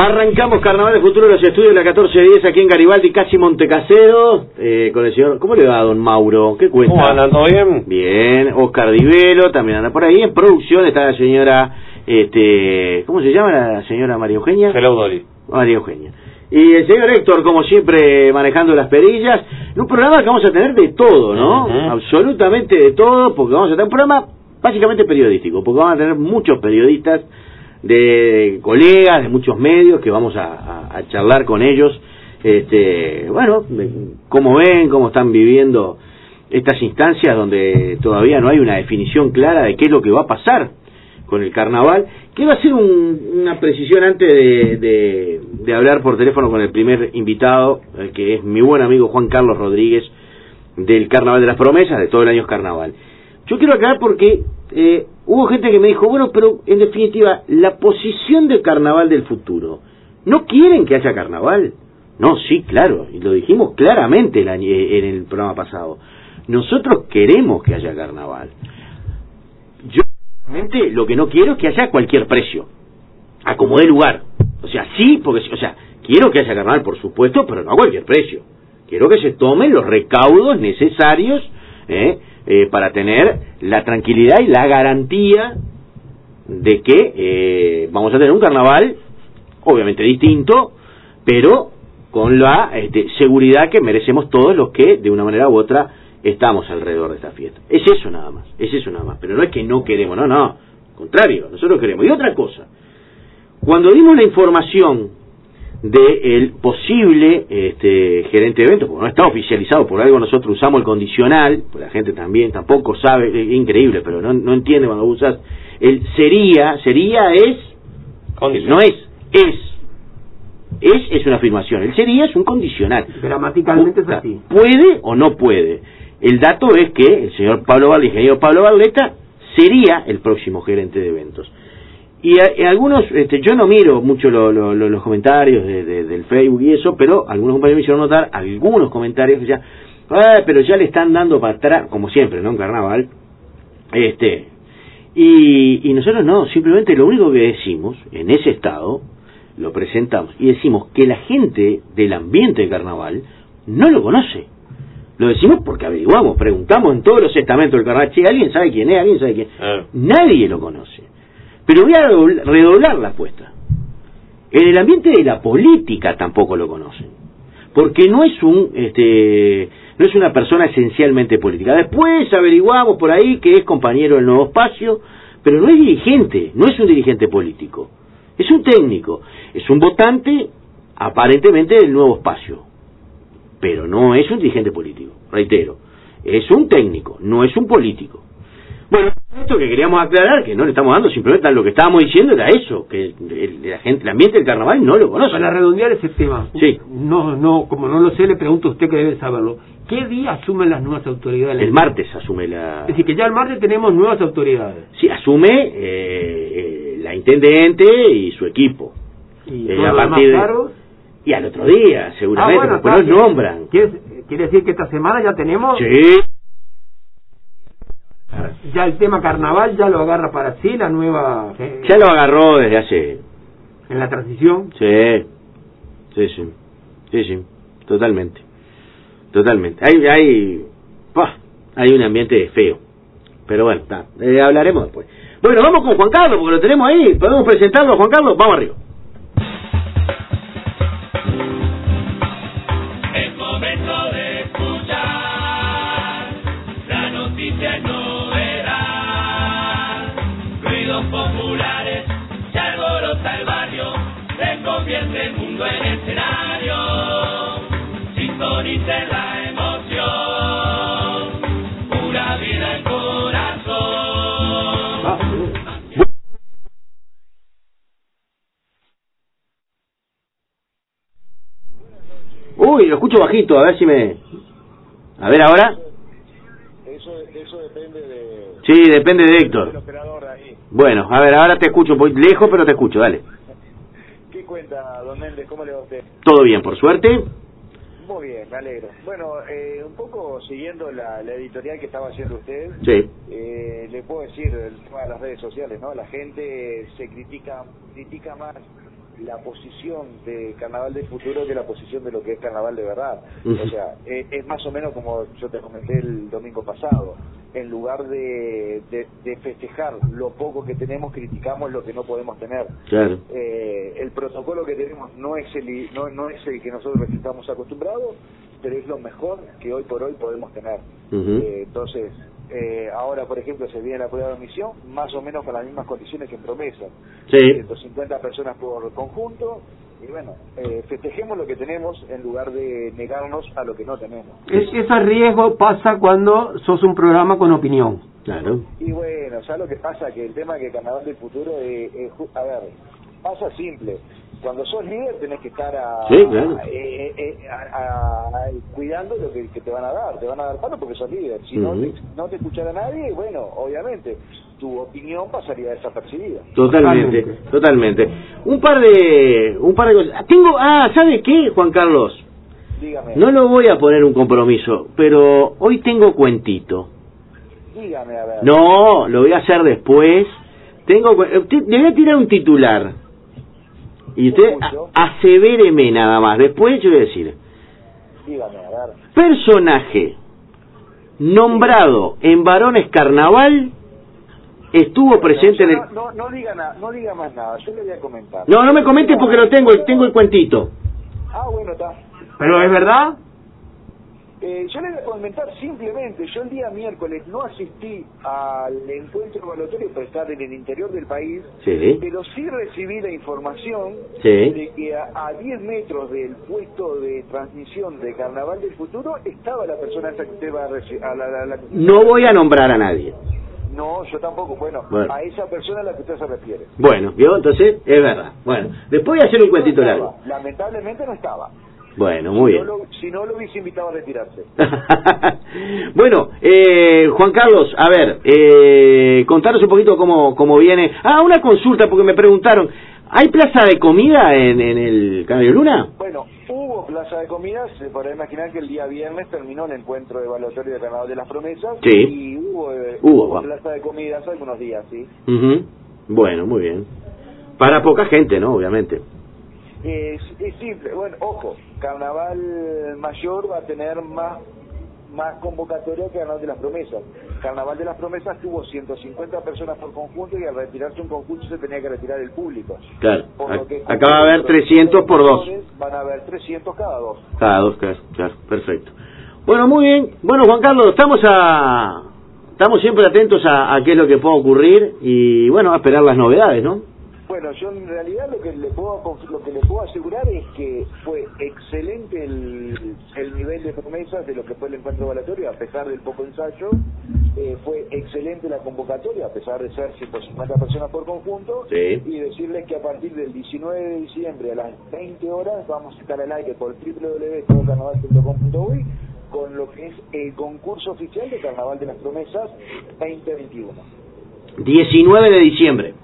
Arrancamos Carnaval de Futuro de los estudios de la 1410 aquí en Garibaldi, casi Montecasero, con el señor... ¿Cómo le va, don Mauro? ¿Qué cuenta? ¿Cómo anda? ¿Todo bien? Bien. Oscar Divelo también anda por ahí. En producción está la señora... ¿Cómo se llama la señora María Eugenia? Hello, Dolly. María Eugenia. Y el señor Héctor, como siempre, manejando las perillas. En un programa que vamos a tener de todo, ¿no? Absolutamente de todo, porque vamos a tener un programa básicamente periodístico, porque vamos a tener muchos periodistas, de colegas, de muchos medios, que vamos a charlar con ellos, bueno, cómo ven, cómo están viviendo estas instancias donde todavía no hay una definición clara de qué es lo que va a pasar con el carnaval. Quiero hacer una precisión antes de hablar por teléfono con el primer invitado, que es mi buen amigo Juan Carlos Rodríguez, del Carnaval de las Promesas, de todo el año carnaval. Yo quiero aclarar porque hubo gente que me dijo, bueno, pero en definitiva, la posición del carnaval del futuro, ¿no quieren que haya carnaval? No, sí, claro, y lo dijimos claramente en el programa pasado. Nosotros queremos que haya carnaval. Yo realmente lo que no quiero es que haya cualquier precio, a como dé lugar. O sea, sí, porque, o sea, quiero que haya carnaval, por supuesto, pero no a cualquier precio. Quiero que se tomen los recaudos necesarios, para tener la tranquilidad y la garantía de que vamos a tener un carnaval obviamente distinto, pero con la seguridad que merecemos todos los que de una manera u otra estamos alrededor de esta fiesta. Es eso nada más, pero no es que no queremos, no, al contrario, nosotros queremos. Y otra cosa, cuando dimos la información del posible gerente de eventos, porque no está oficializado, por algo nosotros usamos el condicional, pues la gente también tampoco sabe, es increíble, pero no entiende cuando usas el sería es condicional. No es una afirmación, el sería es un condicional, gramaticalmente es así, puede o no puede. El dato es que el señor el ingeniero Pablo Barletta sería el próximo gerente de eventos. Y algunos, yo no miro mucho los comentarios del Facebook y eso, pero algunos compañeros me hicieron notar algunos comentarios que decían, pero ya le están dando para atrás, como siempre, ¿no? En carnaval. Y nosotros no, simplemente lo único que decimos, en ese estado, lo presentamos y decimos que la gente del ambiente de carnaval no lo conoce. Lo decimos porque averiguamos, preguntamos en todos los estamentos del carnaval, che, ¿alguien sabe quién es? ¿Alguien sabe quién es? Nadie lo conoce. Pero voy a redoblar la apuesta. En el ambiente de la política tampoco lo conocen, porque no es una persona esencialmente política. Después averiguamos por ahí que es compañero del Nuevo Espacio, pero no es dirigente, no es un dirigente político, es un técnico, es un votante aparentemente del Nuevo Espacio, pero no es un dirigente político, reitero, es un técnico, no es un político. Bueno, esto que queríamos aclarar, que no le estamos dando, simplemente lo que estábamos diciendo era eso, que el ambiente del carnaval no lo conoce. Para redondear ese tema, sí. Como no lo sé, le pregunto a usted que debe saberlo. ¿Qué día asumen las nuevas autoridades? El martes asume la... Es decir, que ya el martes tenemos nuevas autoridades. Sí, asume la intendente y su equipo. ¿Y a partir de... Y al otro día, seguramente, bueno, porque los nombran. ¿Quiere decir que esta semana ya tenemos...? Sí. Ya el tema carnaval ya lo agarra para sí la nueva... Ya lo agarró desde hace... ¿En la transición? Sí, totalmente. Hay un ambiente feo, pero bueno, hablaremos después. Bueno, vamos con Juan Carlos, porque lo tenemos ahí. ¿Podemos presentarlo, Juan Carlos? Vamos arriba. Es momento de escuchar la noticia novedad. Ruidos populares, se alborota el barrio, se convierte el mundo en escenario. Sintonice la emoción, pura vida en corazón. Uy, lo escucho bajito, a ver si me... A ver ahora. Eso depende de... Sí, depende de Héctor. del operador ahí. Bueno, a ver, ahora te escucho un poco lejos, pero te escucho, dale. ¿Qué cuenta, don Méndez? ¿Cómo le va a usted? Todo bien, por suerte. Muy bien, me alegro. Bueno, un poco siguiendo la editorial que estaba haciendo usted, sí. Le puedo decir el tema de las redes sociales, ¿no? La gente se critica más la posición de Carnaval del Futuro que la posición de lo que es Carnaval de verdad. O sea, es más o menos como yo te comenté el domingo pasado. En lugar de festejar lo poco que tenemos, criticamos lo que no podemos tener. Claro. El protocolo que tenemos no es el que nosotros estamos acostumbrados, pero es lo mejor que hoy por hoy podemos tener. Entonces, ahora, por ejemplo, se viene la prueba de admisión, más o menos con las mismas condiciones que en Promesa. Sí. 150 personas por conjunto, y bueno, festejemos lo que tenemos en lugar de negarnos a lo que no tenemos. Ese riesgo pasa cuando sos un programa con opinión. Claro. Y bueno, ¿sabes lo que pasa? Que el tema que Carnaval del Futuro, a ver, pasa simple. Cuando sos líder tenés que estar sí, claro. Cuidando lo que te van a dar. Te van a dar palo porque sos líder. Si no te escuchara nadie, bueno, obviamente tu opinión pasaría desapercibida. Totalmente. Un par de cosas. ¿Sabe qué, Juan Carlos? Dígame. No lo voy a poner un compromiso, pero hoy tengo cuentito. Dígame, a ver. No, lo voy a hacer después. Le voy a tirar un titular. Y usted asevéreme nada más. Después yo voy a decir. Dígame, a ver. Personaje nombrado en Varones Carnaval estuvo presente en el... No diga más nada, yo le voy a comentar. No me comente porque tengo el cuentito. Bueno, está. ¿Pero es verdad? Yo le voy a comentar simplemente, yo el día miércoles no asistí al encuentro evaluatorio por estar en el interior del país, pero sí recibí la información de que a 10 metros del puesto de transmisión de Carnaval del Futuro estaba la persona esa que usted va a recibir. No voy a nombrar a nadie. No, yo tampoco. Bueno, a esa persona a la que usted se refiere. Bueno, ¿vio? Entonces, es verdad. Bueno, después voy a hacer un cuentito largo. Lamentablemente no estaba. Bueno, muy bien. Si no lo hubiese invitado a retirarse. Bueno, Juan Carlos, a ver, contanos un poquito cómo viene. Una consulta, porque me preguntaron, ¿hay plaza de comida en el Canario Luna? Bueno, hubo plaza de comida, se podrá imaginar que el día viernes terminó el encuentro evaluatorio de Carnaval de las Promesas, y hubo plaza de comida hace algunos días, ¿sí? Bueno, muy bien. Para poca gente, ¿no? Obviamente. Es simple. Bueno, ojo, Carnaval Mayor va a tener más convocatoria que Carnaval de las Promesas. Carnaval de las Promesas tuvo 150 personas por conjunto, y al retirarse un conjunto se tenía que retirar el público. Claro. Acá va a haber 300 por dos. Van a haber 300 cada dos. Cada dos, claro, perfecto. Bueno, muy bien. Bueno, Juan Carlos, estamos siempre atentos a qué es lo que pueda ocurrir y, bueno, a esperar las novedades, ¿no? Bueno, yo en realidad lo que le puedo asegurar es que fue excelente el nivel de promesas de lo que fue el encuentro evaluatorio, a pesar del poco ensayo. Fue excelente la convocatoria, a pesar de ser 150 personas por conjunto, y decirles que a partir del 19 de diciembre a las 20 horas vamos a estar al aire por www.carnaval.com.uy con lo que es el concurso oficial de Carnaval de las Promesas 2021. 19 de diciembre.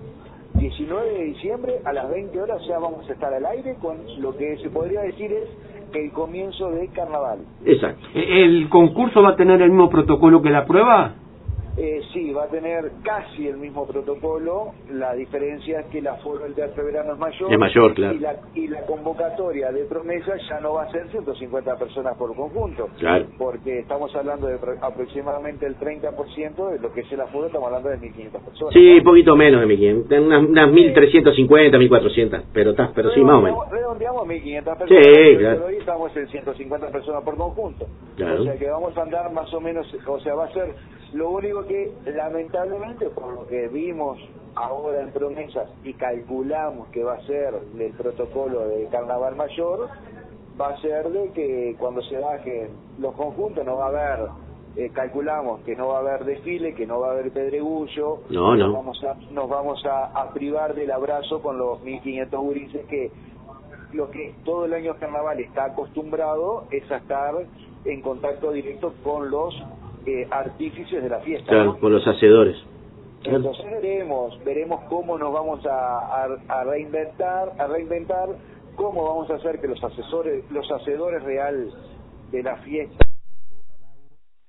19 de diciembre a las 20 horas ya vamos a estar al aire con lo que se podría decir es el comienzo de Carnaval. Exacto. ¿El concurso va a tener el mismo protocolo que la prueba? Sí, va a tener casi el mismo protocolo. La diferencia es que el aforo del Teatro de Verano es mayor. Es mayor, claro. Y la convocatoria de promesas ya no va a ser 150 personas por conjunto. Claro. Porque estamos hablando de aproximadamente el 30% de lo que es el aforo, estamos hablando de 1.500 personas. Sí, un poquito menos de 1.500, unas 1.350, 1.400, pero sí, más o menos. Redondeamos 1.500 personas. Sí, claro. Pero hoy estamos en 150 personas por conjunto. Claro. O sea que vamos a andar más o menos, o sea, va a ser lo único que lamentablemente, por lo que vimos ahora en promesas y calculamos que va a ser el protocolo de Carnaval Mayor, va a ser de que cuando se bajen los conjuntos no va a haber, calculamos que no va a haber desfile, que no va a haber pedregullo, nos vamos a privar del abrazo con los 1.500 gurises, que lo que todo el año Carnaval está acostumbrado es a estar en contacto directo con los artífices de la fiesta, claro, ¿no? Con los hacedores. Entonces veremos cómo nos vamos a reinventar, cómo vamos a hacer que los hacedores real de la fiesta.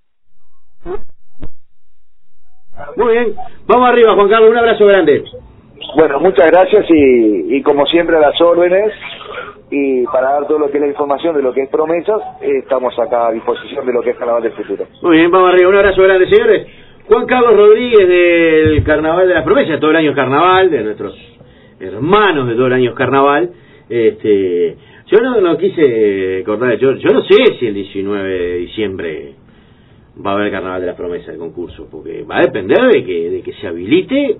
Muy bien, vamos arriba, Juan Carlos, un abrazo grande. Bueno, muchas gracias y como siempre a las órdenes, y para dar todo lo que es la información de lo que es Promesas, estamos acá a disposición de lo que es Carnaval del Futuro. Muy bien, vamos arriba, un abrazo grande, señores. Juan Carlos Rodríguez del Carnaval de las Promesas, todo el año es carnaval, de nuestros hermanos de todo el año es carnaval. Yo no quise cortar, yo no sé si el 19 de diciembre va a haber Carnaval de las Promesas, el concurso, porque va a depender de que se habilite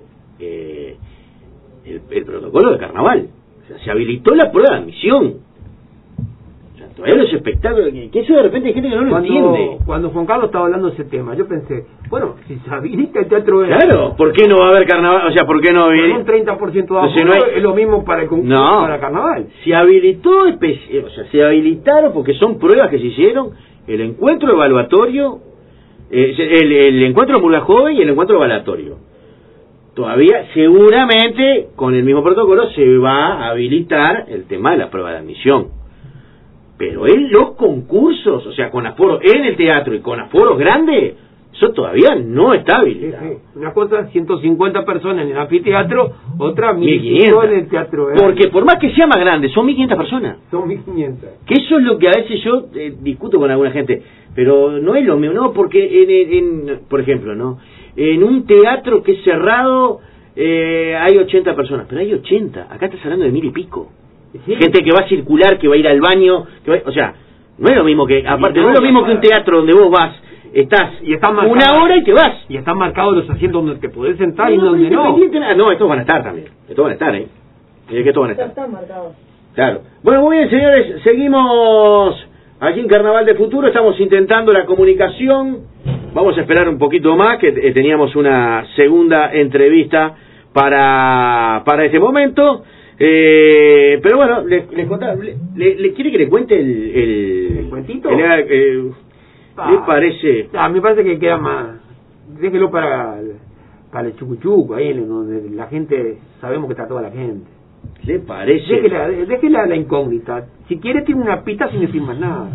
el protocolo de carnaval. O sea, se habilitó la prueba de admisión. O sea, todavía los espectáculos, que eso de repente hay gente que no lo entiende. Cuando Juan Carlos estaba hablando de ese tema, yo pensé, bueno, si se habilita el teatro... Claro, ¿por qué no va a haber carnaval? O sea, ¿por qué no habilita? Un 30% de aforo no hay... es lo mismo para el concurso, para carnaval. Se habilitó, o sea, se habilitaron porque son pruebas que se hicieron, el encuentro evaluatorio, el encuentro Murga Joven y el encuentro evaluatorio. Todavía, seguramente, con el mismo protocolo se va a habilitar el tema de la prueba de admisión. Pero en los concursos, o sea, con aforo en el teatro y con aforos grandes, eso todavía no está habilitado. Sí. Una cosa, 150 personas en el anfiteatro, otra 1.500 en el teatro. Porque por más que sea más grande, son 1.500 personas. Son 1.500. Que eso es lo que a veces yo discuto con alguna gente. Pero no es lo mismo, no, porque, por ejemplo, ¿no? En un teatro que es cerrado hay 80 personas, pero hay 80. Acá estás hablando de 1.000 y pico. Sí. Gente que va a circular, que va a ir al baño, o sea, no es lo mismo que, aparte, no es lo mismo que un teatro donde vos vas, estás una hora y te vas. Y están marcados los asientos donde te podés sentar y donde no. No, estos van a estar también. Estos van a estar, que estos van a estar. Están marcados. Claro. Bueno, muy bien, señores, seguimos aquí en Carnaval del Futuro, estamos intentando la comunicación. Vamos a esperar un poquito más, que teníamos una segunda entrevista para este momento. Pero bueno, les contaba, ¿le quiere que le cuente el cuentito? ¿Le parece? Me parece que queda más. Déjelo para el chucuchuco, ahí donde la gente, sabemos que está toda la gente. ¿Le parece? Déjela la incógnita. Si quiere, tiene una pita sin decir más nada.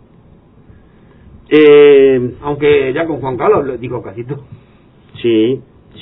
Aunque ya con Juan Carlos lo digo casi todo. Sí.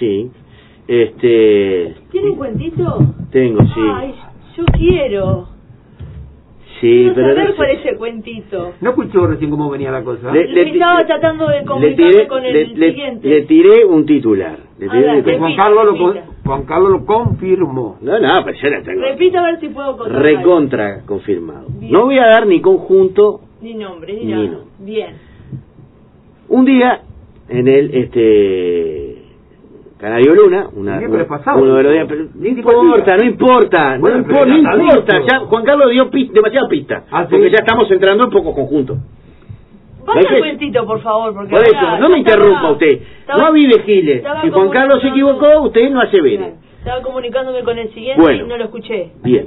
¿Tiene un cuentito? Tengo, sí. Ay, yo quiero. Sí, Quiero pero saber cuál es ese cuentito. ¿No escuchó recién cómo venía la cosa? Estaba tratando de comunicarme con el siguiente. Le tiré un titular. Juan Carlos lo confirmó. No, pero ya la tengo. Repita a ver si puedo contar. Recontra confirmado. Bien. No voy a dar ni conjunto ni nombre, ni nada. Bien. Un día en el Canario Luna, uno de los días, no importa, ya Juan Carlos dio demasiada pista, porque ya estamos entrando en poco conjunto. Vaya el cuentito, por favor, porque por eso, no me interrumpa usted, no avide Giles, si Juan Carlos se equivocó, usted no asevere. Estaba comunicándome con el siguiente y no lo escuché. Bien.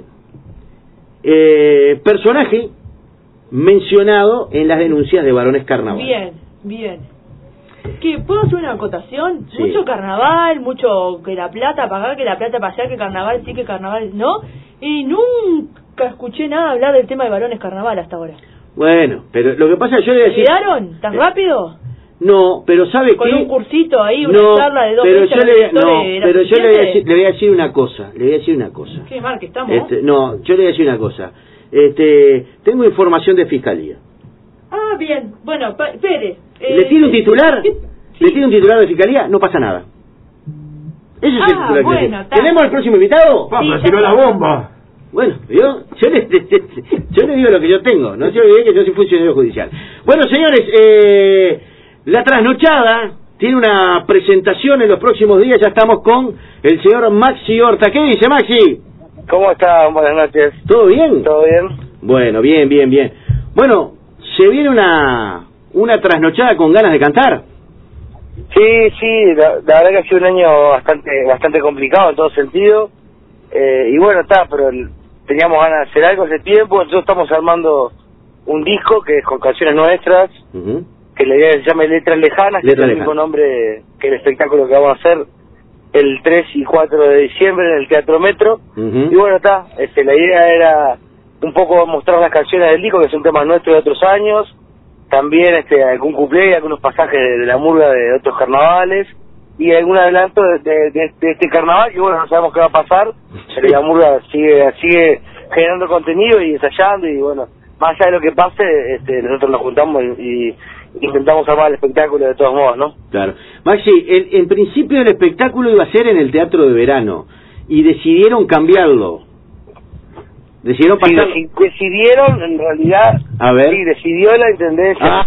Personaje mencionado en las denuncias de varones carnaval. Bien. ¿Qué? ¿Puedo hacer una acotación? Sí. Mucho carnaval, mucho que la plata para acá, que la plata para allá, que carnaval sí, que carnaval no. Y nunca escuché nada hablar del tema de varones carnaval hasta ahora. Bueno, pero lo que pasa es que yo le voy a decir... ¿Olvidaron? ¿Tan rápido? No, pero ¿sabe qué? Con un cursito ahí, una charla de 2 meses. Pero yo le voy a decir una cosa. Qué mal que estamos. Yo le voy a decir una cosa. Tengo información de fiscalía. Ah, bien. Bueno, Pérez. ¿Le tiene un titular? Sí. ¿Le tiene un titular de fiscalía? No pasa nada. Ese es el titular. Bueno, ¿tenemos al próximo invitado? Papá, tiró la bomba. Bueno, yo le digo lo que yo tengo. No se olvide que yo soy funcionario judicial. Bueno, señores, la trasnochada tiene una presentación en los próximos días. Ya estamos con el señor Maxi Horta. ¿Qué dice, Maxi? ¿Cómo están? Buenas noches. ¿Todo bien? ¿Todo bien? Bueno, bien. Bueno, se viene una trasnochada con ganas de cantar. Sí, la verdad que ha sido un año bastante complicado en todo sentido. Y bueno, pero teníamos ganas de hacer algo hace tiempo. Nosotros estamos armando un disco que es con canciones nuestras, que la idea se llama Letras Lejanas, que es el mismo nombre que el espectáculo que vamos a hacer el 3 y 4 de diciembre en el Teatro Metro. Y bueno, la idea era un poco mostrar las canciones del disco, que son temas nuestros de otros años, también algún cuplé y algunos pasajes de la murga de otros carnavales, y algún adelanto de este carnaval, que bueno, no sabemos qué va a pasar, pero la murga sigue generando contenido y ensayando, y bueno, más allá de lo que pase, nosotros nos juntamos y intentamos armar el espectáculo de todos modos, ¿no? Claro. Maxi, en principio el espectáculo iba a ser en el Teatro de Verano, y decidieron cambiarlo. Decidieron pasar... Sí, decidieron, en realidad, a ver. Sí, decidió la Intendencia.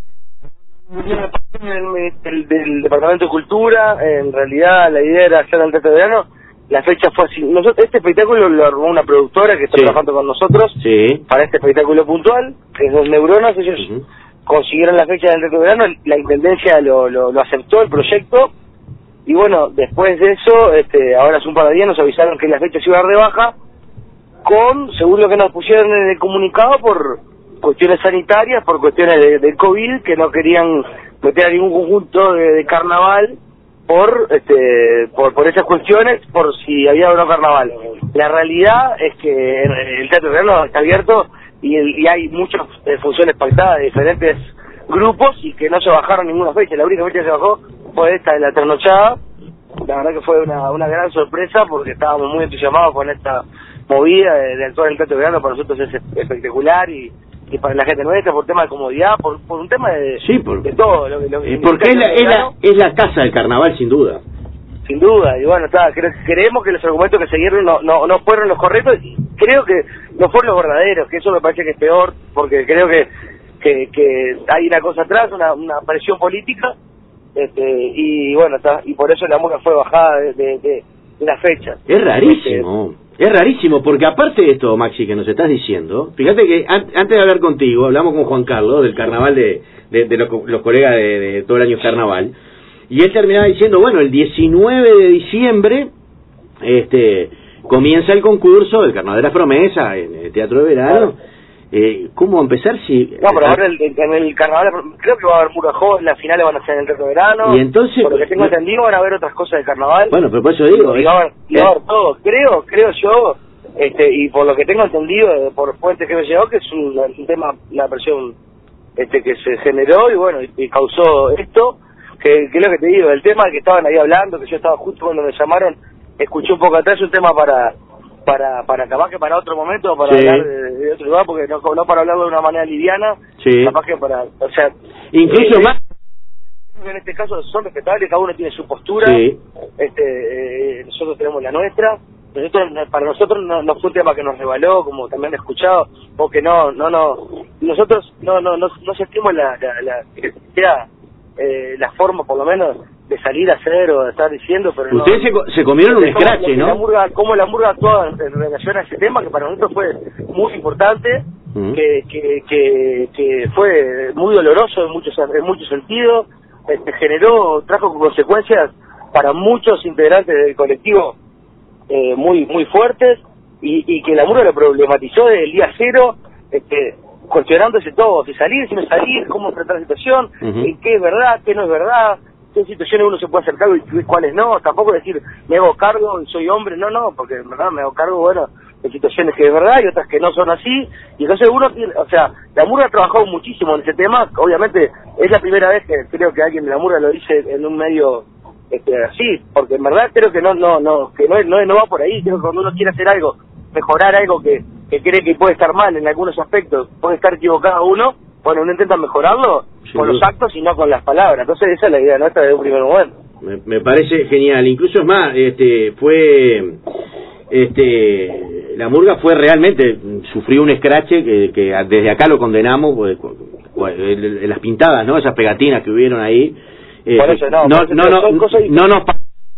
Del Departamento de Cultura, en realidad la idea era hacer el Teatro de Verano. La fecha fue así. Este espectáculo lo armó una productora que está trabajando con nosotros para este espectáculo puntual, que es Dos Neuronas. Ellos consiguieron la fecha del Teatro de Verano, la Intendencia lo aceptó, el proyecto, y bueno, después de eso, ahora hace un par de días nos avisaron que la fecha se iba a dar de baja, según lo que nos pusieron en el comunicado, por cuestiones sanitarias, por cuestiones del COVID, que no querían meter a ningún conjunto de carnaval por esas cuestiones, por si había o no carnaval. La realidad es que el Teatro de Verano está abierto y hay muchas funciones pactadas de diferentes grupos y que no se bajaron ninguna fecha. La única fecha que se bajó fue esta de la trasnochada. La verdad que fue una gran sorpresa, porque estábamos muy entusiasmados con esta movida de actuar en el Teatro de Verano. Para nosotros es espectacular, y para la gente nuestra, por tema de comodidad, por un tema de todo. Porque es la casa del carnaval, sin duda. Sin duda, y bueno, creemos que los argumentos que siguieron no fueron los correctos, y creo que no fueron los verdaderos, que eso me parece que es peor, porque creo que hay una cosa atrás, una presión política, y bueno, y por eso la murga fue bajada de la fecha. Es rarísimo. Es rarísimo, porque aparte de esto, Maxi, que nos estás diciendo, fíjate que antes de hablar contigo, hablamos con Juan Carlos del carnaval de los colegas de todo el año carnaval, y él terminaba diciendo, bueno, el 19 de diciembre comienza el concurso del Carnaval de las Promesas en el Teatro de Verano. ¿Cómo empezar si...? No, pero ahora en el carnaval creo que va a haber murga joven, las finales van a ser en el Teatro de Verano. Y entonces... Por lo que tengo entendido, van a haber otras cosas del carnaval. Bueno, pero por eso digo... Y va a haber todo. Creo yo, y por lo que tengo entendido, por fuentes que me llegó, que es un tema, una presión que se generó, y bueno, y causó esto, que es lo que te digo, el tema que estaban ahí hablando, que yo estaba justo cuando me llamaron, escuché un poco atrás, un tema para capaz que para otro momento, para hablar de otro lugar, porque no para hablarlo de una manera liviana, capaz que o sea, incluso más en este caso son respetables, cada uno tiene su postura, nosotros tenemos la nuestra. Para nosotros no fue un tema que nos revaló, como también he escuchado, porque nosotros no sentimos la forma, por lo menos, de salir a hacer o de estar diciendo, pero ustedes se comieron un escrache, ¿no? Como la murga actuó en relación a ese tema, que para nosotros fue muy importante, que fue muy doloroso en muchos sentidos, trajo consecuencias para muchos integrantes del colectivo muy fuertes, y que la murga lo problematizó desde el día cero, cuestionándose todo, si salir, si no salir, cómo enfrentar la situación, qué es verdad, qué no es verdad, qué situaciones uno se puede hacer cargo y cuáles no. Tampoco decir, me hago cargo y soy hombre, no, porque en verdad me hago cargo, bueno, de situaciones que es verdad y otras que no son así, y entonces uno tiene, o sea, la murga ha trabajado muchísimo en ese tema. Obviamente es la primera vez que creo que alguien de la murga lo dice en un medio así, porque en verdad creo que no va por ahí. Creo que cuando uno quiere hacer algo, mejorar algo que cree que puede estar mal en algunos aspectos, puede estar equivocado uno, bueno, uno intenta mejorarlo con los actos y no con las palabras. Entonces esa es la idea nuestra de un primer momento. Me parece genial. Incluso es más, la murga fue realmente, sufrió un escrache que desde acá lo condenamos, las pintadas, ¿no? Esas pegatinas que hubieron ahí. Por eso no nos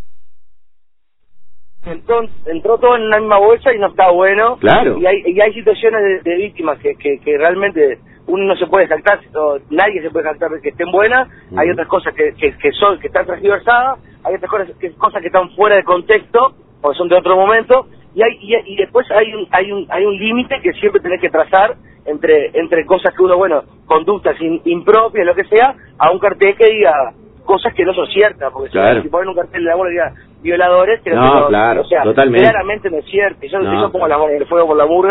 entró todo en una misma bolsa y no está bueno. Claro. Y hay situaciones de víctimas que realmente uno no se puede jactar, nadie se puede jactar de que estén buenas. Hay otras cosas que están transversadas, hay otras cosas que están fuera de contexto, porque son de otro momento, y después hay un límite que siempre tenés que trazar entre cosas que uno, bueno, conductas impropias, lo que sea, a un cartel que diga cosas que no son ciertas, porque si ponen un cartel de la murga que diga violadores, claro, o sea, totalmente. claramente no es cierto. Yo pongo la mano en el fuego por la murga,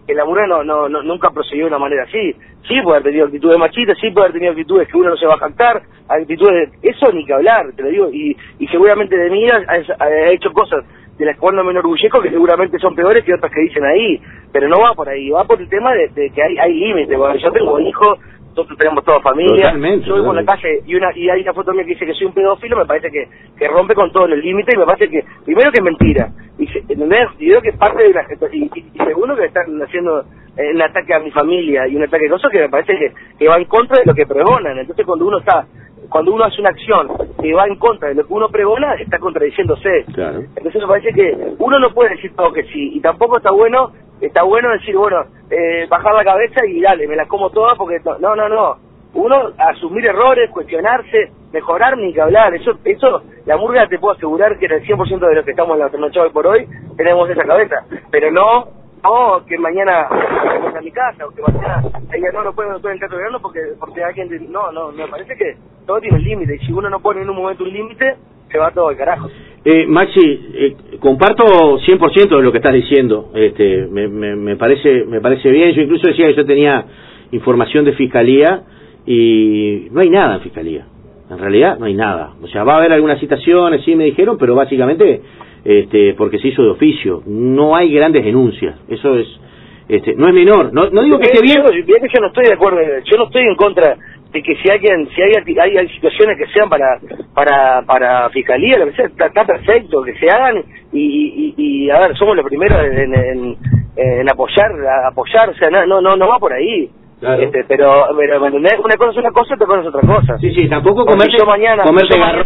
que la Murga nunca procedió de una manera así. Sí puede haber tenido actitudes machistas, sí puede haber tenido actitudes que uno no se va a jactar, actitudes eso ni que hablar, te lo digo, y seguramente de mí ha hecho cosas de las cuales no me enorgullezco, que seguramente son peores que otras que dicen ahí, pero no va por ahí, va por el tema de que hay límites. Bueno, yo tengo hijos, nosotros tenemos toda familia. Totalmente, yo voy por la calle y hay una foto mía que dice que soy un pedófilo, me parece que rompe con todos los límites, y me parece que primero que es mentira, ¿entendés? Y creo que parte de y segundo que están haciendo un ataque a mi familia y un ataque de cosas que me parece que va en contra de lo que pregonan. Entonces cuando uno hace una acción que va en contra de lo que uno pregona, está contradiciéndose. Claro. Entonces me parece que uno no puede decir todo que sí, y tampoco está bueno decir, bueno, bajar la cabeza y dale, me las como todas, porque no. Uno asumir errores, cuestionarse, mejorar, ni que hablar. Eso la Murga te puedo asegurar que el 100% de los que estamos en la trasnochada hoy por hoy tenemos esa cabeza, pero no que mañana vamos a mi casa, o que mañana ella no puede entrar en Teatro Verano porque alguien no, me parece que todo tiene un límite, y si uno no pone en un momento un límite, se va todo al carajo. Maxi, comparto 100% de lo que estás diciendo. Me parece bien. Yo incluso decía que yo tenía información de Fiscalía y no hay nada en Fiscalía. En realidad no hay nada. O sea, va a haber algunas citaciones, sí me dijeron, pero básicamente porque se hizo de oficio. No hay grandes denuncias. Eso es no es menor. No digo que esté bien. Yo no estoy de acuerdo. Yo no estoy en contra de que si hay situaciones que sean para Fiscalía, lo que sea, está perfecto, que se hagan, y a ver, somos los primeros en apoyar, o sea, no va por ahí. Claro. Pero ¿me entendés? Una cosa es una cosa, otra cosa es otra cosa. Sí, tampoco comerte garro.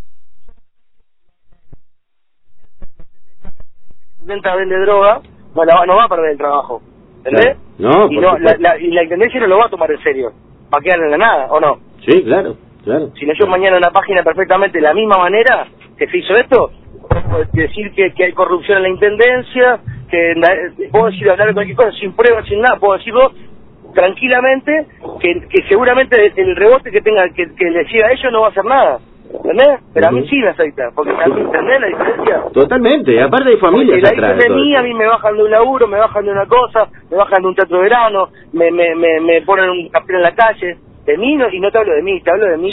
Intenta vender droga, no va a perder el trabajo, ¿entendés? Claro. No, y la intendencia no lo va a tomar en serio, para quedar en la nada, ¿o no? Sí, claro. Si leyó mañana en la página perfectamente de la misma manera que se hizo esto, decir que hay corrupción en la intendencia, que puedo decir, hablar de cualquier cosa sin pruebas, sin nada, puedo decirlo tranquilamente, que seguramente el rebote que le llega a ellos no va a hacer nada, ¿entendés? Pero a mí sí me afecta, porque a mí, ¿entendés la diferencia? Totalmente, aparte hay familias atrás. De mí, a mí me bajan de un laburo, me bajan de una cosa, me bajan de un teatro de verano, me ponen un cartel en la calle. De mí, y no te hablo de mí, te hablo de mí. Sí.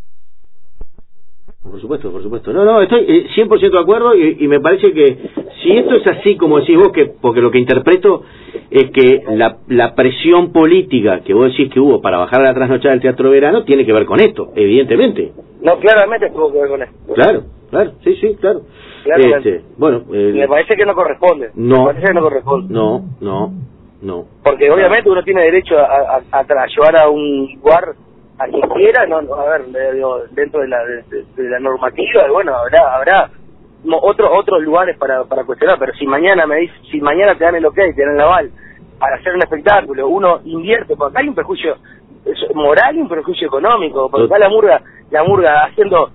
Por supuesto. No, estoy 100% de acuerdo, y me parece que si esto es así como decís vos, porque lo que interpreto es que la presión política que vos decís que hubo para bajar a la trasnochada del Teatro Verano tiene que ver con esto, evidentemente. No, claramente tuvo que ver con esto. Claro, sí, claro. Bueno, me parece que no corresponde. No. Me parece que no corresponde. No. Porque obviamente uno tiene derecho a llevar a un lugar a quien quiera, a ver, dentro de la normativa, bueno, habrá otros lugares para cuestionar, pero si mañana te dan el ok, te dan el aval para hacer un espectáculo, uno invierte, porque acá hay un perjuicio moral y un perjuicio económico, porque acá la Murga haciendo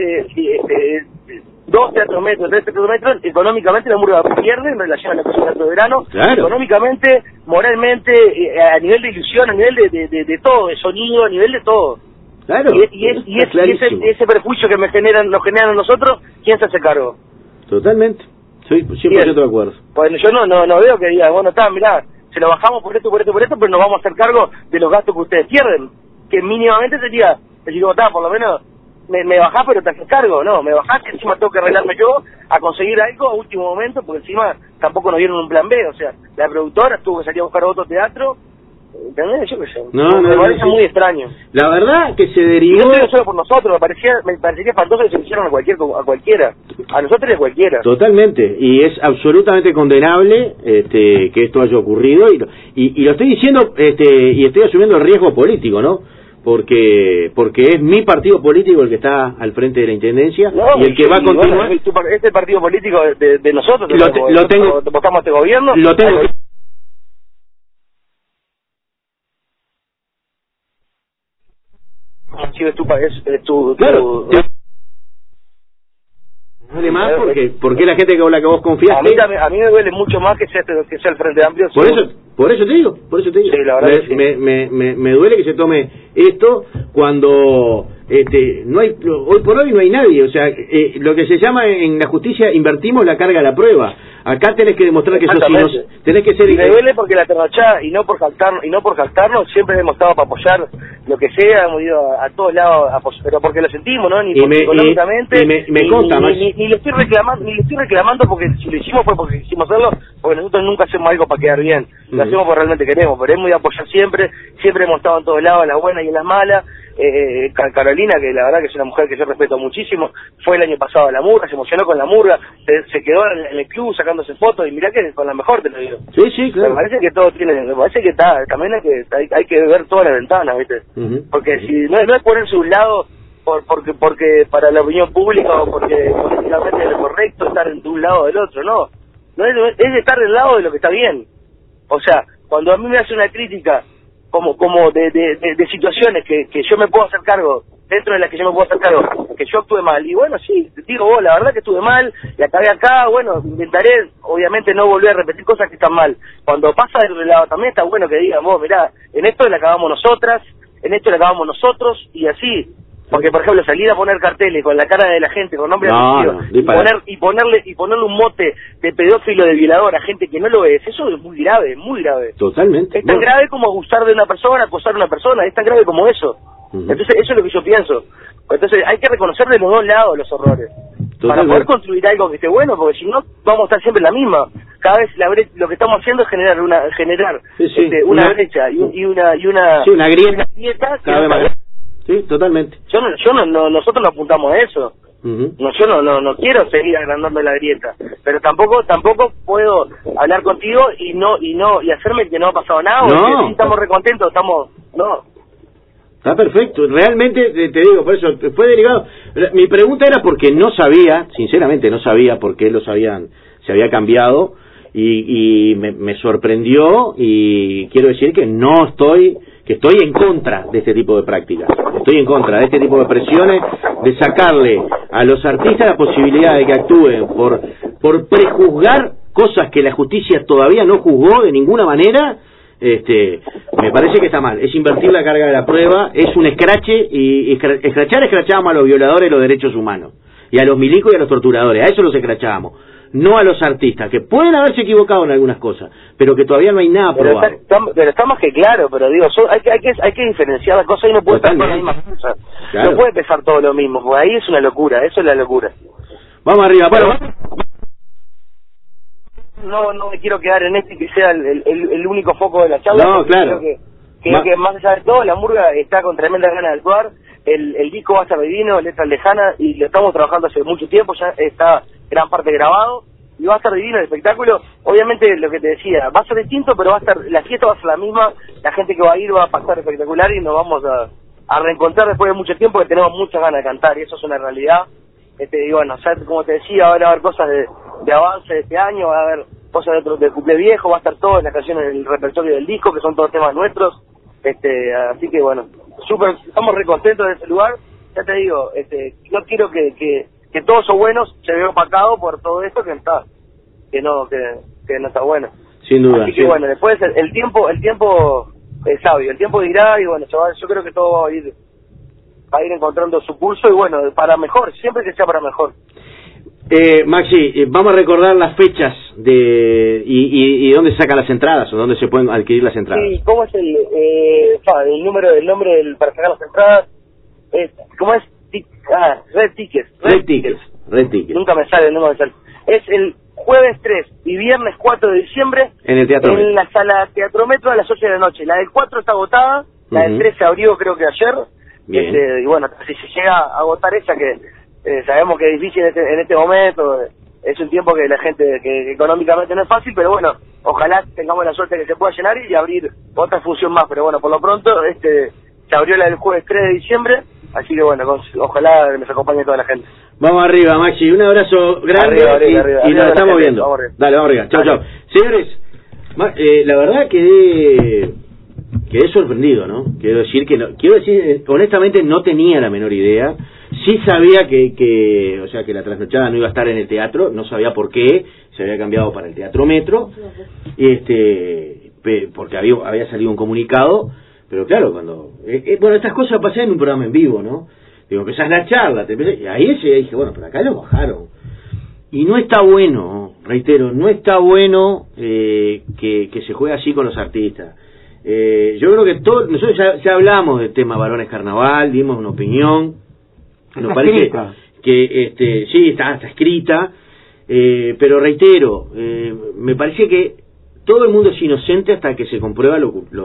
2 teatrometros, 3 teatrometros, económicamente la Murga pierde en relación a la cosa del Teatro de Verano, claro. Económicamente, moralmente, a nivel de ilusión, a nivel de todo, de sonido, a nivel de todo. Claro. Y ese perjuicio que nos generan a nosotros, ¿quién se hace cargo? Totalmente. Soy 100% de acuerdo. Bueno, yo no veo que diga, bueno, mirá, se lo bajamos por esto, pero nos vamos a hacer cargo de los gastos que ustedes pierden. Que mínimamente sería, decir, por lo menos me bajás, pero te haces cargo, no, me bajás, que encima tengo que arreglarme yo a conseguir algo a último momento, porque encima tampoco nos dieron un plan B, o sea, la productora tuvo que salir a buscar otro teatro, ¿entendés? Yo qué sé, me parece muy extraño. La verdad que se derivó... Y no estoy solo por nosotros, me parecía espantoso que se lo hicieron a cualquiera, a nosotros y a cualquiera. Totalmente, y es absolutamente condenable que esto haya ocurrido, y lo estoy diciendo, y estoy asumiendo el riesgo político, ¿no? Porque es mi partido político el que está al frente de la intendencia, y el que va a continuar. Bueno, este partido político de nosotros, lo tengo, votamos a este gobierno, lo tengo. Claro. Además, porque la gente con la que vos confiaste. A mí me duele mucho más que sea el Frente Amplio. Por eso te digo. Sí, la verdad me duele que se tome esto cuando no hay, hoy por hoy no hay nadie, o sea, lo que se llama en la justicia, invertimos la carga a la prueba. Acá tenés que demostrar que sos inocente, tenés que ser... Me duele porque la trasnochada, y no por jactarnos, siempre hemos estado para apoyar lo que sea, hemos ido a todos lados, pero porque lo sentimos, ¿no? Ni económicamente, me consta, ni le estoy reclamando porque si lo hicimos fue porque quisimos hacerlo, porque nosotros nunca hacemos algo para quedar bien, lo hacemos porque realmente queremos, pero hemos ido a apoyar siempre hemos estado en todos lados, en las buenas y en las malas. Carolina, que la verdad que es una mujer que yo respeto muchísimo, fue el año pasado a la Murga, se emocionó con la Murga, se quedó en el club sacándose fotos, y mirá que con la mejor, te lo digo. Sí, claro. Me parece que todo me parece que también hay que ver todas las ventanas, ¿viste? Porque si no es ponerse a un lado porque para la opinión pública o porque políticamente es lo correcto estar de un lado o del otro, no es estar del lado de lo que está bien. O sea, cuando a mí me hace una crítica como de situaciones que yo me puedo hacer cargo, dentro de las que yo me puedo hacer cargo, que yo actúe mal, y bueno, sí, te digo vos, la verdad que estuve mal, la cagué acá, bueno, intentaré, obviamente, no volver a repetir cosas que están mal. Cuando pasa del lado también está bueno que digan, vos, mirá, en esto la acabamos nosotras, en esto la acabamos nosotros, y así. Porque, por ejemplo, salir a poner carteles con la cara de la gente, con nombre y apellido, y ponerle un mote de pedófilo, de violador a gente que no lo es, eso es muy grave, muy grave. Totalmente. Es tan grave como abusar de una persona, acosar a una persona, es tan grave como eso. Entonces, eso es lo que yo pienso. Entonces, hay que reconocer de los dos lados los horrores. Totalmente. Para poder construir algo que esté bueno, porque si no, vamos a estar siempre en la misma. Cada vez lo que estamos haciendo es generar una brecha y una grieta cada vez más. Sí, totalmente. Nosotros no apuntamos a eso. Yo no quiero seguir agrandando la grieta, pero tampoco puedo hablar contigo y hacerme que no ha pasado nada, o que estamos recontentos, Está perfecto, realmente te digo, por eso fue derivado. Mi pregunta era porque no sabía, sinceramente no sabía por qué se había cambiado, y me sorprendió, y quiero decir que estoy en contra de este tipo de prácticas, estoy en contra de este tipo de presiones, de sacarle a los artistas la posibilidad de que actúen por prejuzgar cosas que la justicia todavía no juzgó de ninguna manera. Me parece que está mal, es invertir la carga de la prueba, es un escrache, y escrachábamos a los violadores de los derechos humanos, y a los milicos y a los torturadores, a eso los escrachábamos, no a los artistas, que pueden haberse equivocado en algunas cosas, pero que todavía no hay nada probado. Pero está más que claro, pero digo, hay que diferenciar las cosas, y no puede estar con la misma cosa. Claro. No puede pesar todo lo mismo, porque ahí es una locura, eso es la locura. Vamos arriba, bueno. No me quiero quedar en que sea el único foco de la charla. No, claro. Creo que más allá de todo, la Murga está con tremenda ganas de actuar, el disco va a ser divino, letras lejanas, y lo estamos trabajando hace mucho tiempo, ya está gran parte grabado, y va a estar divino el espectáculo. Obviamente, lo que te decía, va a ser distinto, pero la fiesta va a ser la misma, la gente que va a ir va a pasar espectacular, y nos vamos a reencontrar después de mucho tiempo, que tenemos muchas ganas de cantar, y eso es una realidad. Y bueno, ya, como te decía, va a haber cosas de avance de este año, va a haber cosas de cumple viejo, va a estar todo en las canciones del repertorio del disco, que son todos temas nuestros. Así que bueno, estamos re contentos de ese lugar. Ya te digo, no quiero que todos son buenos se vea opacado por todo esto que no está bueno. Sin duda. Así que bueno, después el tiempo es sabio, el tiempo dirá, y bueno, yo creo que todo va a ir encontrando su pulso, y bueno, para mejor, siempre que sea para mejor. Maxi, vamos a recordar las fechas y dónde sacan las entradas, o dónde se pueden adquirir las entradas. Sí, ¿cómo es el nombre para sacar las entradas? ¿Cómo es? Red Tickets. Nunca me sale, Es el jueves 3 y viernes 4 de diciembre en el Teatro Metro, en la sala Teatro Metro a las 8 de la noche. La del 4 está agotada, la del 3 se abrió creo que ayer. Y bueno, si se llega a agotar esa, que sabemos que es difícil en este momento, es un tiempo que la gente, que económicamente no es fácil, pero bueno, ojalá tengamos la suerte que se pueda llenar y abrir otra función más, pero bueno, por lo pronto se abrió la del jueves 3 de diciembre, así que bueno, ojalá nos acompañe toda la gente. Vamos arriba, Maxi, un abrazo grande, arriba, y nos estamos viendo. Dale, vamos arriba, chau. Señores, la verdad quedé sorprendido, ¿no? Quiero decir, honestamente no tenía la menor idea. Sí sabía que la trasnochada no iba a estar en el teatro, no sabía por qué, se había cambiado para el Teatro Metro, porque había salido un comunicado, pero claro, cuando estas cosas pasan en un programa en vivo, ¿no? Digo, empezás la charla, y ahí dije, bueno, pero acá lo bajaron. Y no está bueno, reitero, no está bueno que se juegue así con los artistas. Yo creo que nosotros ya hablamos del tema Varones Carnaval, dimos una opinión, nos parece que sí, está escrita, pero reitero, me parece que todo el mundo es inocente hasta que se comprueba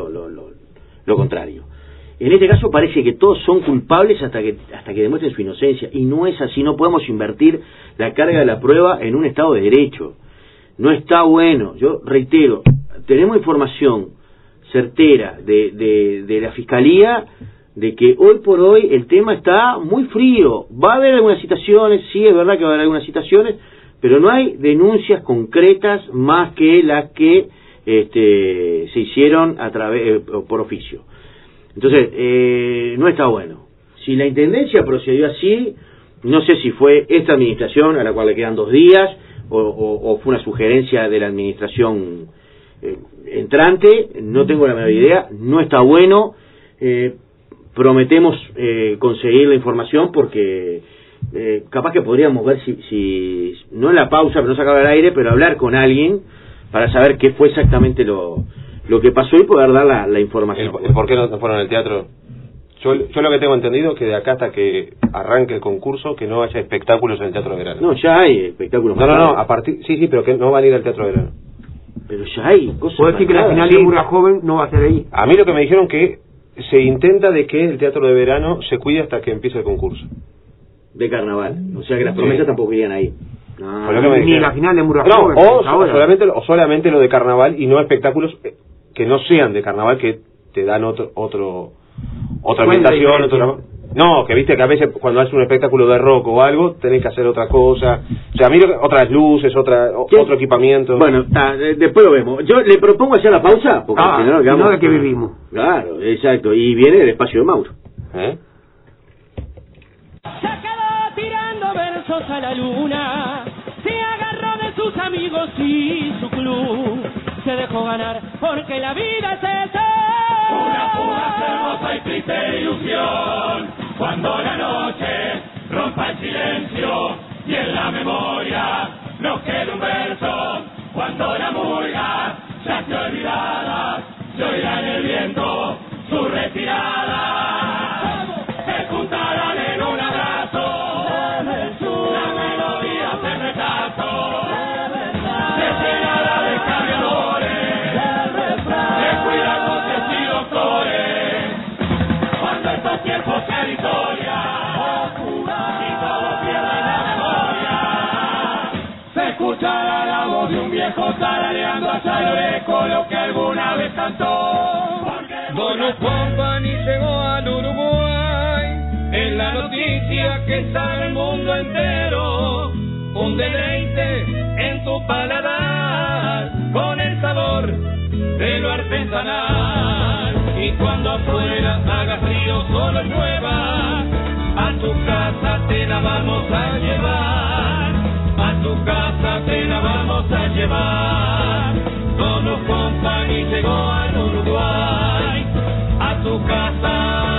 lo contrario. En este caso parece que todos son culpables hasta que demuestren su inocencia, y no es así. No podemos invertir la carga de la prueba en un Estado de Derecho. No está bueno. Yo reitero, tenemos información certera de la Fiscalía de que hoy por hoy el tema está muy frío. Va a haber algunas citaciones, sí, es verdad que va a haber algunas citaciones, pero no hay denuncias concretas más que las que se hicieron por oficio. Entonces, no está bueno. Si la Intendencia procedió así, no sé si fue esta administración a la cual le quedan 2 días o fue una sugerencia de la administración entrante, no tengo la menor idea, no está bueno. Prometemos conseguir la información porque capaz que podríamos ver si no en la pausa, pero no sacar al aire, pero hablar con alguien para saber qué fue exactamente lo que pasó y poder dar la información. ¿Por qué no fueron al teatro? Yo lo que tengo entendido es que de acá hasta que arranque el concurso, que no haya espectáculos en el Teatro de Verano. No, ya hay espectáculos. No, sí, pero que no van a ir al Teatro de Verano. Pero ya hay cosas. ¿Puedo decir que la final de Murga Joven no va a ser ahí? A mí lo que me dijeron que se intenta de que el Teatro de Verano se cuide hasta que empiece el concurso. De carnaval. O sea que las promesas tampoco irían ahí. No, ni la final de Murga Joven. O solamente lo de carnaval y no espectáculos que no sean de carnaval, que te dan otra ambientación, no, que viste que a veces cuando haces un espectáculo de rock o algo tenés que hacer otra cosa, o sea, a mí otras luces, otro equipamiento. Bueno, después lo vemos. Yo le propongo hacer la pausa, porque si no de que vivimos. Claro, exacto, y viene el espacio de Mauro. Se quedó tirando versos a la luna, se agarró de sus amigos y su club, se dejó ganar porque la vida es eso. Una fugaz hermosa y triste ilusión, cuando la noche rompa el silencio y en la memoria nos quede un verso, cuando la murga se hace olvidada, se oirá en el viento su retirada, se juntarán en un abrazo, la melodía se retazo, se llenará de cambiadores, de cuidados y doctores, cuando estos tiempos sean historia y todos pierdan la memoria, se escuchará la voz de un viejo tarareando allá lo lejos lo que alguna vez cantó. Bonus Company llegó al Uruguay, es la noticia que sale el mundo entero, un deleite en tu paladar, con el sabor de lo artesanal, y cuando afuera haga frío solo llueva, a tu casa te la vamos a llevar, a tu casa te la vamos a llevar. Bonus Company llegó al Uruguay, a tu casa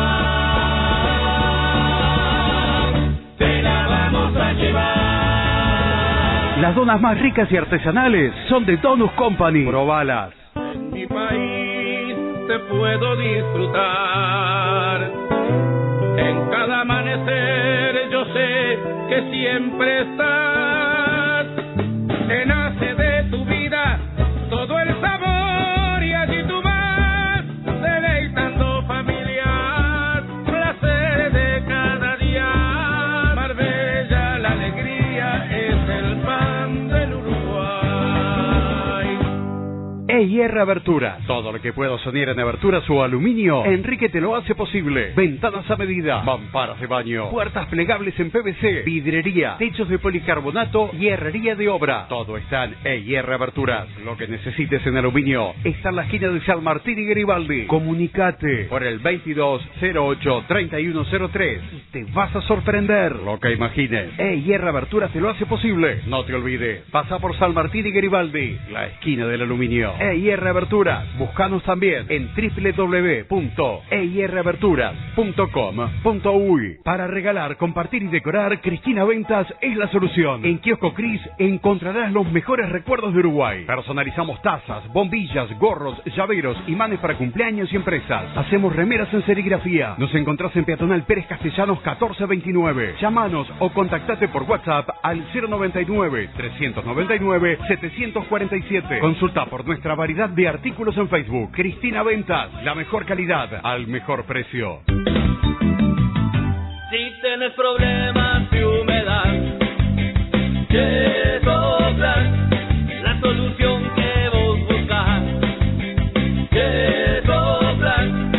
te la vamos a llevar. Las donas más ricas y artesanales son de Donus Company. Probalas. En mi país te puedo disfrutar, en cada amanecer yo sé que siempre estás, te nace de tu vida todo el sabor y allí tú vas, deleitando familias, placeres de cada día, Marbella, la alegría es el pan del Uruguay. EIR Aberturas. Todo lo que puedas soñar en aberturas o aluminio, Enrique te lo hace posible. Ventanas a medida, mamparas de baño, puertas plegables en PVC, vidrería, techos de policarbonato y herrería de obra. Todo está en EIR Aberturas. Lo que necesites en aluminio está en la esquina de San Martín y Garibaldi. Comunicate por el 2208-3103 y te vas a sorprender lo que imagines. EIR Aberturas te lo hace posible. No te olvides, pasa por San Martín y Garibaldi, la esquina del aluminio. EIR Aberturas. Búscanos también en www.eiraberturas.com.uy. Para regalar, compartir y decorar, Cristina Ventas es la solución. En Kiosco Cris encontrarás los mejores recuerdos de Uruguay. Personalizamos tazas, bombillas, gorros, llaveros, imanes para cumpleaños y empresas. Hacemos remeras en serigrafía. Nos encontrás en Peatonal Pérez Castellanos 1429. Llámanos o contactate por WhatsApp al 099-399-747. Consulta por nuestra variedad de artículos en Facebook. Cristina Ventas, la mejor calidad al mejor precio. Si tenés problemas de humedad, Yesoplan, la solución que vos buscás. Yesoplan,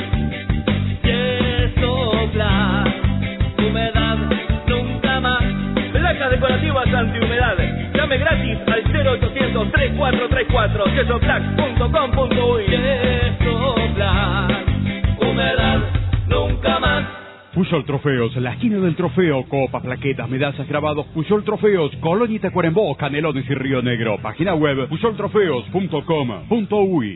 Yesoplan, humedad nunca más. Placas decorativas antihumedad. Llame gratis al 0800-3434 yesoplan.com.uy. Yesoplan, humedad nunca más. Puyol Trofeos, la esquina del trofeo, copas, plaquetas, medallas, grabados. Puyol Trofeos, Colonia y Tacuarembó, Canelones y Río Negro. Página web puyoltrofeos.com.uy.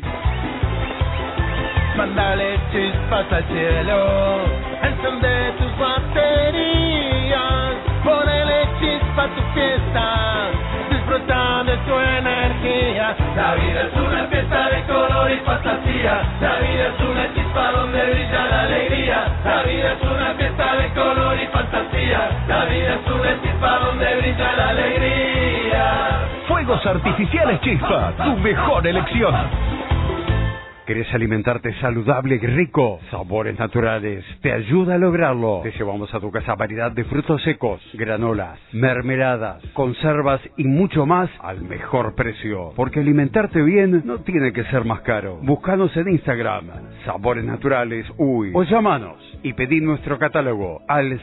Mándale chispas al cielo, enciende tus baterías, ponele chispa a tu fiesta, disfruta de tu energía. La vida es una fiesta de color y fantasía, la vida es una chispa donde brilla la alegría. La vida es una fiesta de color y fantasía, la vida es una chispa donde brilla la alegría. Fuegos artificiales Chispa, tu mejor elección. ¿Querés alimentarte saludable y rico? Sabores Naturales te ayuda a lograrlo. Te llevamos a tu casa variedad de frutos secos, granolas, mermeladas, conservas y mucho más al mejor precio. Porque alimentarte bien no tiene que ser más caro. Búscanos en Instagram, Sabores Naturales Uy, o llámanos y pedí nuestro catálogo al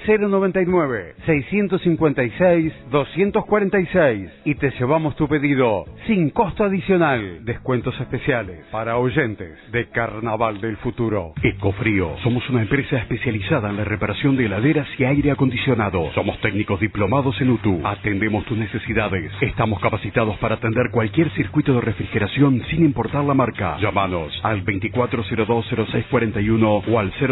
099-656-246 y te llevamos tu pedido sin costo adicional. Descuentos especiales para oyentes de Carnaval del Futuro. Ecofrío. Somos una empresa especializada en la reparación de heladeras y aire acondicionado. Somos técnicos diplomados en UTU. Atendemos tus necesidades. Estamos capacitados para atender cualquier circuito de refrigeración sin importar la marca. Llámanos al 2402-0641 o al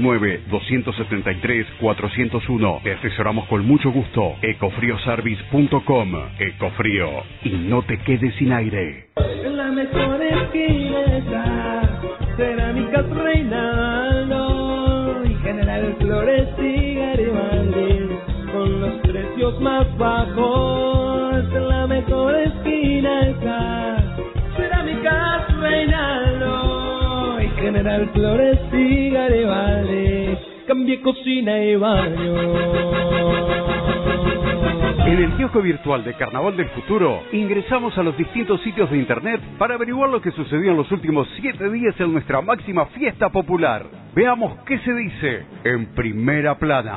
099-273-401. Te asesoramos con mucho gusto. Ecofrioservice.com. Ecofrío. Y no te quedes sin aire. En la mejor esquina está Cerámicas Reinaldo y General Flores y Garibaldi con los precios más bajos. En la mejor esquina está Cerámicas Reinaldo y General Flores y Garibaldi. Cambie cocina y baño. En el kiosco virtual de Carnaval del Futuro, ingresamos a los distintos sitios de internet para averiguar lo que sucedió en los últimos 7 días en nuestra máxima fiesta popular. Veamos qué se dice en primera plana.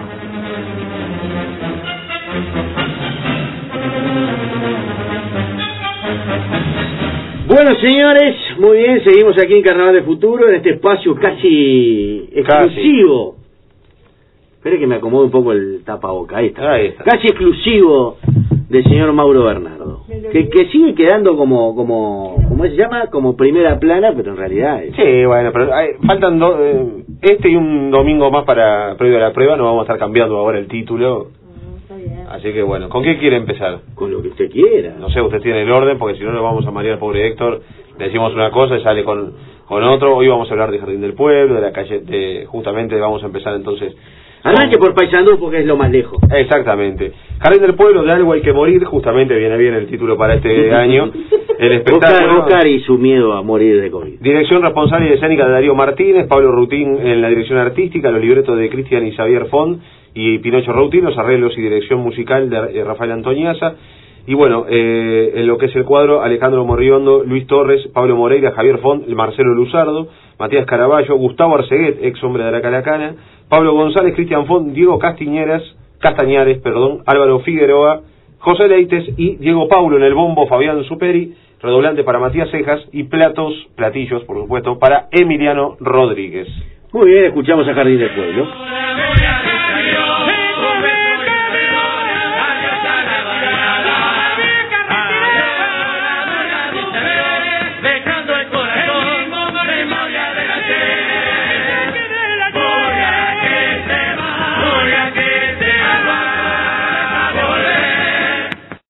Bueno, señores, muy bien, seguimos aquí en Carnaval del Futuro, en este espacio casi exclusivo. Espere que me acomode un poco el tapaboca. Ahí está. Casi exclusivo del señor Mauro Bernardo. Que sigue quedando ¿cómo se llama? Como primera plana, pero en realidad es... Sí, bueno, pero faltan este y un domingo más para previo a la prueba. No vamos a estar cambiando ahora el título. Así que bueno, ¿con qué quiere empezar? Con lo que usted quiera. No sé, usted tiene el orden, porque si no nos vamos a marear al pobre Héctor. Le decimos una cosa y sale con otro. Hoy vamos a hablar de Jardín del Pueblo, de la calle, justamente vamos a empezar entonces... Arranque por Paysandú porque es lo más lejos. Exactamente. Jardín del Pueblo, de algo hay que morir, justamente viene bien el título para este año. El espectáculo. Oscar y su miedo a morir de COVID. Dirección responsable y escénica de Darío Martínez, Pablo Rutín en la dirección artística, los libretos de Cristian y Xavier Font y Pinocho Rutín, los arreglos y dirección musical de Rafael Antoniaza. Y bueno, en lo que es el cuadro, Alejandro Morriondo, Luis Torres, Pablo Moreira, Javier Font, Marcelo Luzardo, Matías Caraballo, Gustavo Arceguet, ex hombre de la Calacana, Pablo González, Cristian Font, Diego Castañares, Álvaro Figueroa, José Leites y Diego Paulo en el bombo, Fabián Superi, redoblante para Matías Cejas y platillos, por supuesto, para Emiliano Rodríguez. Muy bien, escuchamos a Jardín del Pueblo.